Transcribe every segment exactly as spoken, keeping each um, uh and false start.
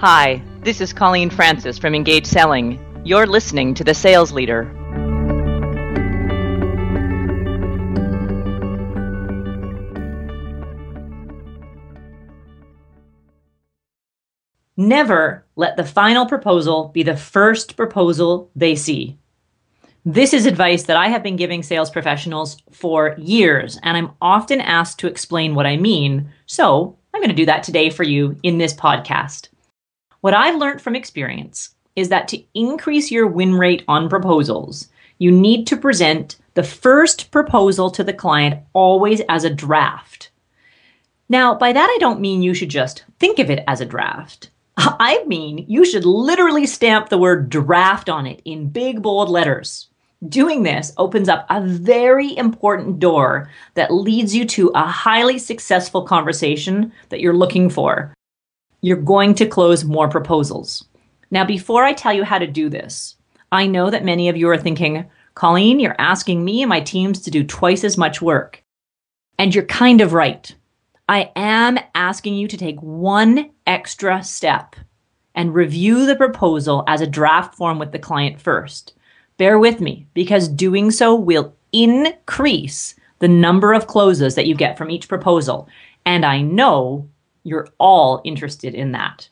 Hi, this is Colleen Francis from Engage Selling. You're listening to The Sales Leader. Never let the final proposal be the first proposal they see. This is advice that I have been giving sales professionals for years, and I'm often asked to explain what I mean. So I'm going to do that today for you in this podcast. What I've learned from experience is that to increase your win rate on proposals, you need to present the first proposal to the client always as a draft. Now, by that, I don't mean you should just think of it as a draft. I mean, you should literally stamp the word draft on it in big, bold letters. Doing this opens up a very important door that leads you to a highly successful conversation that you're looking for. You're going to close more proposals. Now, before I tell you how to do this, I know that many of you are thinking, Colleen, you're asking me and my teams to do twice as much work. And you're kind of right. I am asking you to take one extra step and review the proposal as a draft form with the client first. Bear with me, because doing so will increase the number of closes that you get from each proposal. And I know you're all interested in that.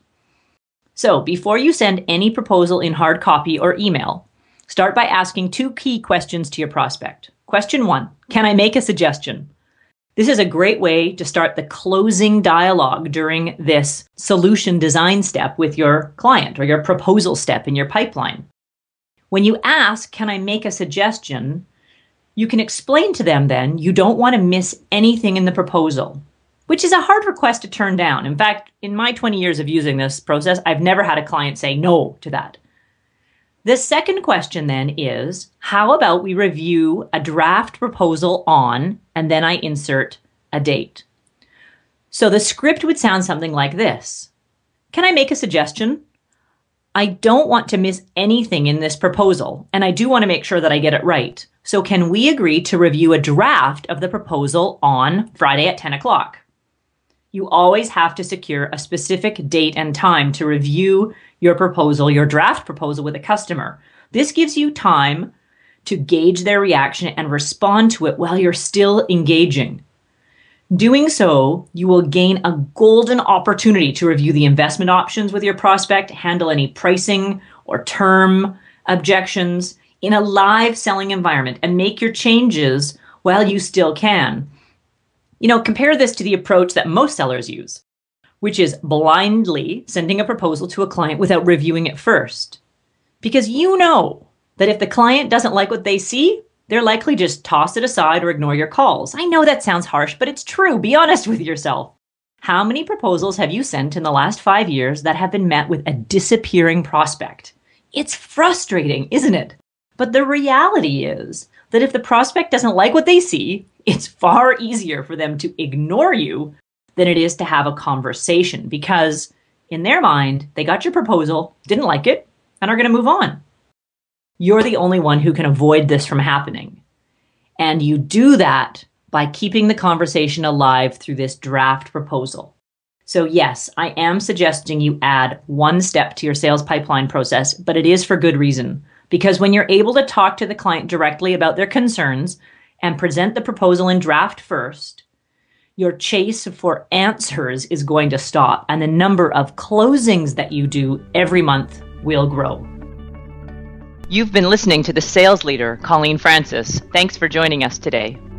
So before you send any proposal in hard copy or email, start by asking two key questions to your prospect. Question one, can I make a suggestion? This is a great way to start the closing dialogue during this solution design step with your client or your proposal step in your pipeline. When you ask, can I make a suggestion, you can explain to them then you don't want to miss anything in the proposal, which is a hard request to turn down. In fact, in my twenty years of using this process, I've never had a client say no to that. The second question then is, how about we review a draft proposal on, and then I insert a date. So the script would sound something like this. Can I make a suggestion? I don't want to miss anything in this proposal, and I do want to make sure that I get it right. So can we agree to review a draft of the proposal on Friday at ten o'clock? You always have to secure a specific date and time to review your proposal, your draft proposal with a customer. This gives you time to gauge their reaction and respond to it while you're still engaging. Doing so, you will gain a golden opportunity to review the investment options with your prospect, handle any pricing or term objections in a live selling environment, and make your changes while you still can. You know, compare this to the approach that most sellers use, which is blindly sending a proposal to a client without reviewing it first. Because you know that if the client doesn't like what they see, they're likely just toss it aside or ignore your calls. I know that sounds harsh, but it's true. Be honest with yourself. How many proposals have you sent in the last five years that have been met with a disappearing prospect? It's frustrating, isn't it? But the reality is that if the prospect doesn't like what they see, it's far easier for them to ignore you than it is to have a conversation, because in their mind, they got your proposal, didn't like it, and are going to move on. You're the only one who can avoid this from happening. And you do that by keeping the conversation alive through this draft proposal. So yes, I am suggesting you add one step to your sales pipeline process, but it is for good reason. Because when you're able to talk to the client directly about their concerns and present the proposal in draft first, your chase for answers is going to stop, and the number of closings that you do every month will grow. You've been listening to The Sales Leader, Colleen Francis. Thanks for joining us today.